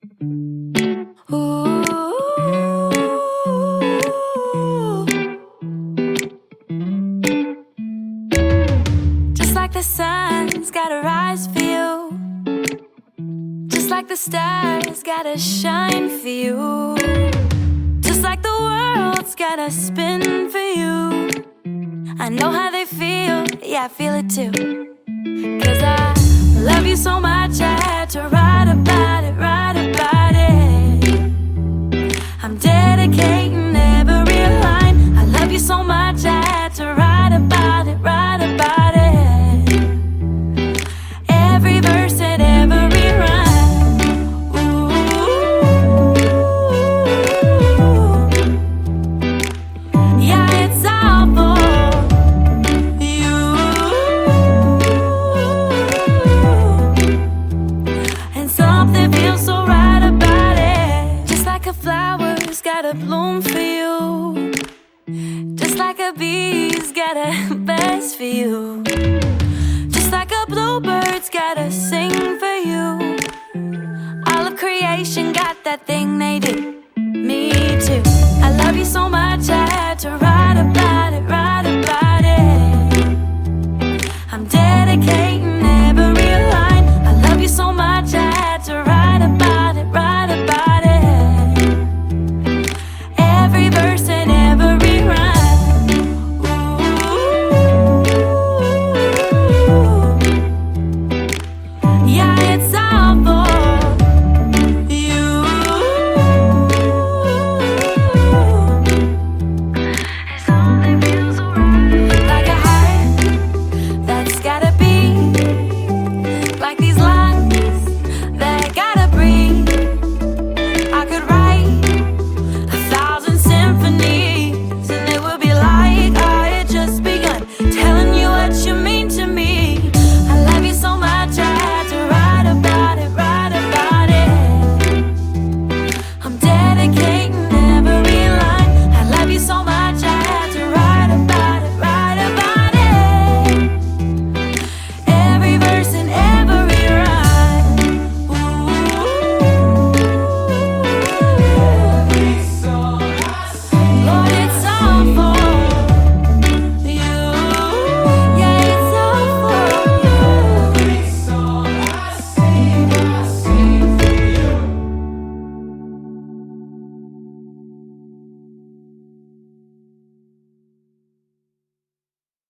Ooh. Just like the sun's gotta rise for you, just like the stars gotta shine for you, just like the world's gotta spin for you. I know how they feel, yeah, I feel it too. 'Cause I love you so much, I had to write about it, write about it. I'm dedicating every line. I love you so much, I had to write about it, write about it. Every verse and every rhyme. Ooh. Yeah, it's all for you. And something feels so right about it. Just like a flower's gotta bloom for you, just like a bee's gotta buzz for you, just like a bluebird's gotta sing for you. All of creation got that thing they do. Me too. I love you so much, I